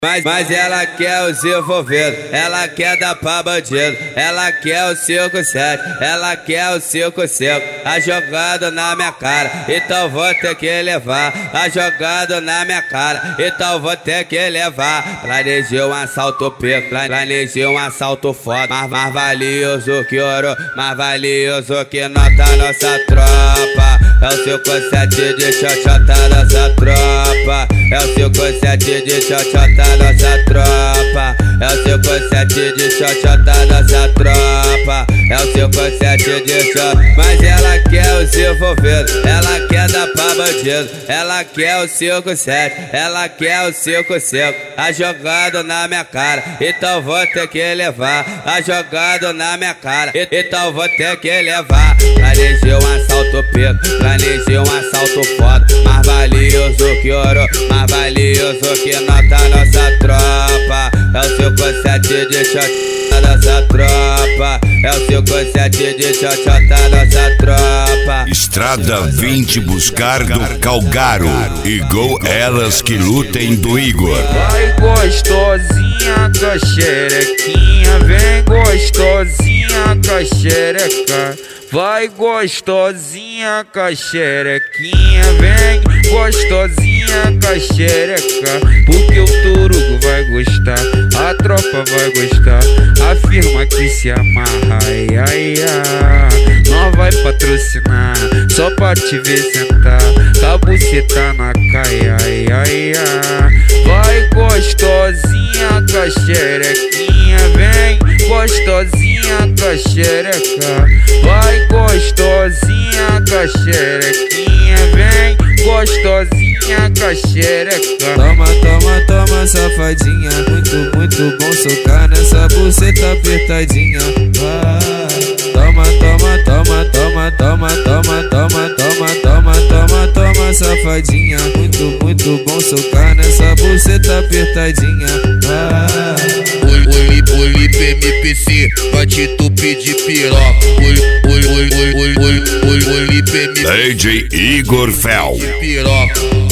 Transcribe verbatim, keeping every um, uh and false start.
Mas, mas ela quer os envolvidos, ela quer dar pra bandido, ela quer o cinco sete, ela quer o cinco cinco, a jogada na minha cara, então vou ter que levar, a jogada na minha cara, então vou ter que levar. Planejei um assalto pico, planejei um assalto foda, mais, mais valioso que ouro, mais valioso que nota nossa tropa. É o cinco sete de xoxota nossa tropa, é o cinco sete de xoxota nossa tropa, é o cinco sete de xoxota nossa tropa, é o cinco sete de xoxota. Mas ela quer os envolvidos, ela quer dar pra bandido, ela quer o cinco sete, ela quer o cinco cinco, a jogada na minha cara, então vou ter que levar, a jogada na minha cara, então vou ter que levar. Planejei um assalto pico, planejei um assalto foda, mais valioso que ouro, mais valioso que nota nossa tropa. É o cinco sete de xoxota nossa tropa, é o cinco sete de xoxota nossa tropa. Estrada vem te buscar do Calgaro, igual elas que lutem do Igor. Vai gostosinha com a xerequinha, vem gostosinha com a xereca. Vai gostosinha com a xerequinha, vem gostosinha com a xereca. Porque o Turugo vai gostar, a tropa vai gostar, afirma que se amarra, ai ai ai. Nós vai patrocinar, só pra te ver sentar, a buceta na caia, ai ai ai. Vai gostosinha com a xerequinha, vem gostosinha com a xereca. Vai gostosinha com a xerequinha, vem gostosinha com a xereca. Toma, toma, toma, safadinha, muito, muito bom socar nessa buceta apertadinha. Vai. Toma, toma, toma, toma, toma, toma, toma, toma, toma, toma, toma, safadinha, muito, muito bom socar nessa buceta apertadinha. Vai. O Lipe M P C vai te tupir de piroca. O Lipe M P C D J Igor Fel. piroca.